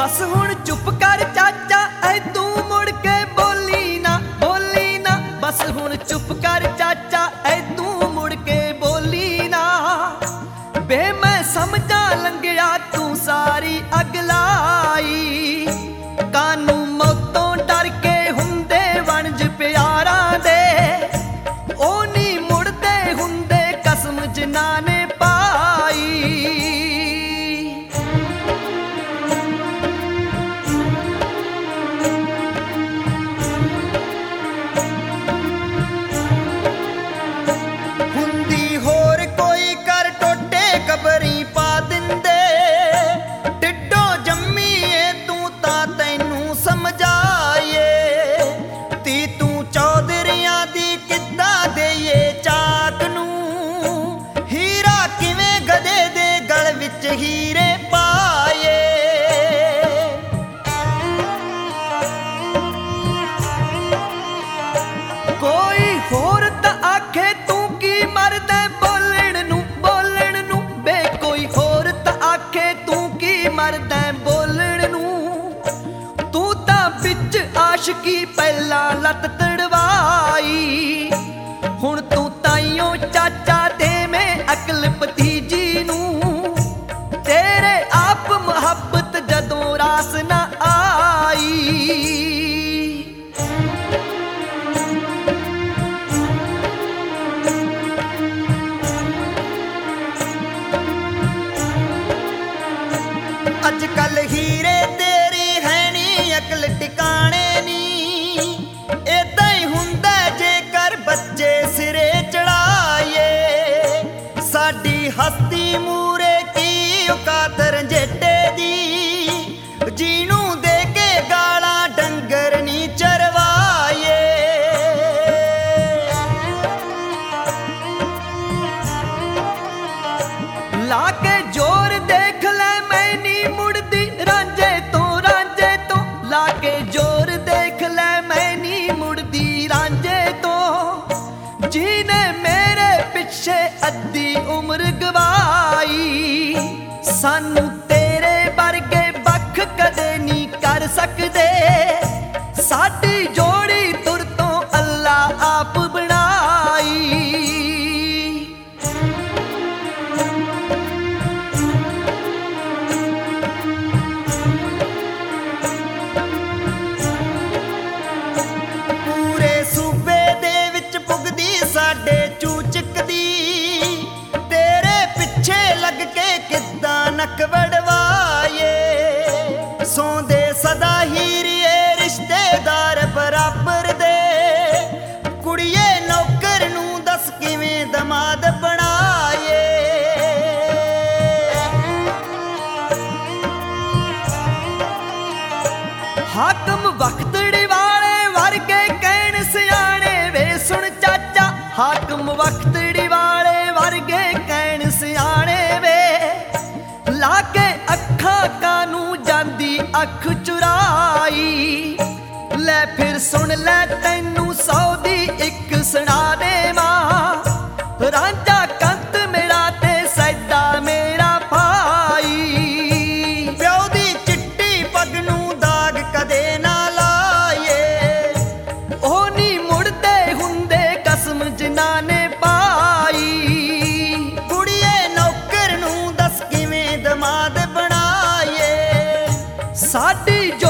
बस हुण चुप कर चाचा ऐ तू मुड़ के बोली ना बस हुण चुप कर चाचा ऐ तू मुड़ के बोली ना बे मैं समझा लंघिया तू सारी अगलाई कानू मौतों डर के हुंदे वणज प्यारा दे ओ नी मुड़दे हुंदे कसम जिन्हां ने पाई कबरी पा दिंदे टिड्डो जम्मीए तू ता तैनू समझाए ती तू चौधरियां दी किद्दां देइए चाक नू हीरा किवें गधे दे गल विच हीरे पाए कोई होर तां आखे तू की मरदा मरदा बोलण नू तू तां बिच आशिकी पहला लत तड़वाई हुण तू ताइयों चाचा दे में अकल भतीजी नू तेरे आप मुहब्बत जदों रास ना आई अजकल हीरे तेरी है नी अकल टिकाने नी एदां ही हुंदा जेकर बच्चे सिरे चढ़ाए साडी हस्ती मूरे की औकात रंजेटे दी जीनू दे के गाला डंगर नी चरवाए लाके जोर देख ले लाके जोर देख ले मैं नी मुड़दी रांझे तो जीने मेरे पिछे अद्धी उम्र गवाई सानू तेरे वर्गे बख कदे नी कर सकदे साडी जोड़ी तुर तो अल्लाह आप बनाई साडे चूचक दी तेरे पिछे लग के किद्दां नक वड़वाए सौंदे सदा हीरिए रिश्तेदार बराबर दे कुड़िए नौकर नू दस किवें दमाद बनाए हाकम वक्तड़ी वाले वर्गे कहण सियाणे वे सुन चाचा हाकम वक्तड़ी वाले वर्गे कहण सियाणे वे लाके अखा कानू जांदी अख चुराई ले फिर सुन ले तैनू सौ दी इक सुना देवां रांझा कंत मेरा ते सैदा मेरा भाई प्यो दी चिट्टी पग नू दाग कदे ना लाए ओ नी मुड़दे हुंदे कसम जिन्हां ने पाई कुड़िए नौकर नू दस किवें दमाद बनाए साडी जो